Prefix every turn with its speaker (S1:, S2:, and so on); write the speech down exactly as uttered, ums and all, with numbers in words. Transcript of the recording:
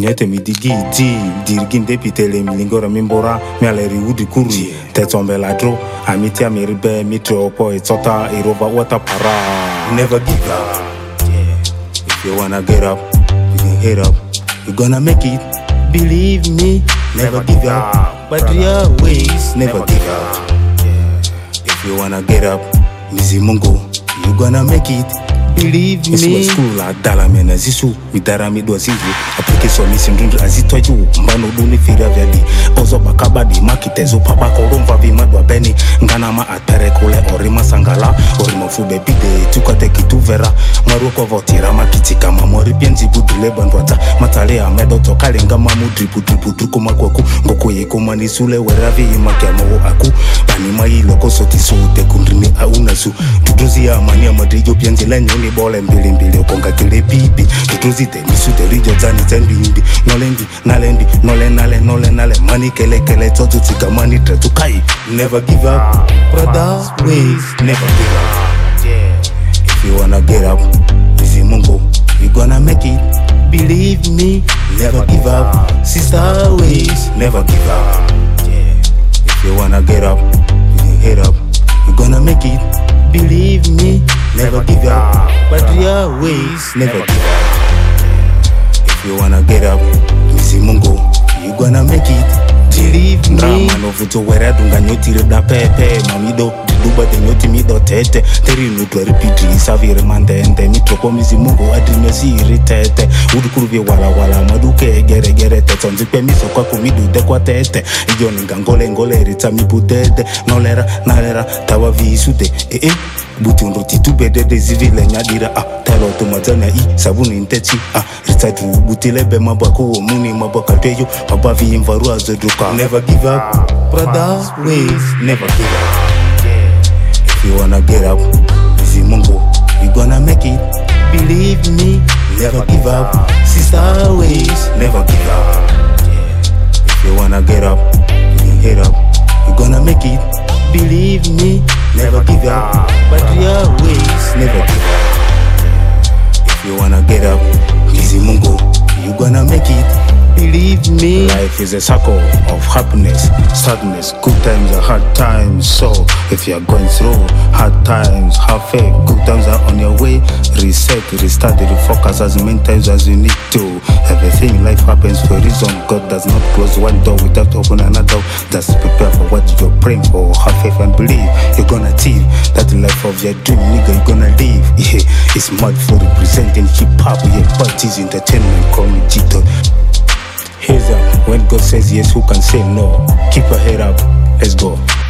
S1: Nyete mi digi di dirgin depitele mi lingora mimbora mi aleri udi kuri tetombe ladro amiti amiribe mitro po etota irova wata para. Never give up. Yeah. If you wanna get up, you can hit up. You gonna make it. Believe me. Never give up. But your ways never give up. Yeah. If you wanna get up, Mizi Mungu, you gonna make it. Believe me. Iswa school adala mena zisu midara midwa zindu application misindundu azitoju mbano duni fira vyadi ozo bakabadi makitezo pabako romva vimadwa beni ngana ma atere kule orima sangala orima fube bide tukate kitu vera maruko votira makitika mamori pienzi budule bandwata matale amedo tokale ngama mudri budri budri kumakwaku ngoko yekoma nisule weravi imakemo aku bani mai loko soti sote kundrini aunasu tuduzi ya mani ya madrijo pienzi lenyo ni bole mbili mbili okonga kile pipi tutuzi te misu te rijo zani zembi imbi nolendi nalendi nole nale nole nale mani kele kele toto tika mani tretu kai. Never give up, brother, please never give up. Yeah. If you wanna get up, Mizi Mungu, you gonna make it. Believe me, never give up. Sister, ways never give up. Yeah. If you wanna get up, you can hit up. You gonna make it. Believe me, never give up. But your ways never give up. If you wanna get up, Mizi Mungu, you gonna make it. Believe me. Drama no vuto wera dunga nyoti reda pepe mamido duba de nyoti mido tete teri nutwa repeat isavire mande ende mitroko Mizi Mungu adinyo si irritete udukuru wala wala maduke gere gere tetonzi pe miso kwa kumidu de kwa tete iyo ninga ngole ngole rita mibudede nolera nalera tawa visude eh eh butundu titubede de zivile nyadira ah talo tomatana i sabuni ntechi ah ritatu butile be mabako muni mabaka teyo mabavi imvaru azoduka. Never give up, brother, please never give up. Yeah. If you wanna get up, Mizi Mungu, you gonna make it. Believe me, never give up. Sister, ways never give up. Yeah. If you wanna get up, you can hit up. You gonna make it. Believe me, never give up. But your ways never give up. If you wanna get up, Mizi Mungu, you gonna make it. Believe me. Life is a circle of happiness, sadness, good times and hard times. So if you are going through hard times, have faith. Good times are on your way. Reset, restart, refocus as many times as you need to. Everything in life happens for a reason. God does not close one door without opening another. Just prepare for what you're praying for. Have faith and believe you're gonna achieve that life of your dream, nigga. You're gonna live. Yeah, it's mad for representing hip hop. Yeah, but it's entertainment. Call me Jito. Here's up when God says yes, who can say no? Keep your head up, let's go.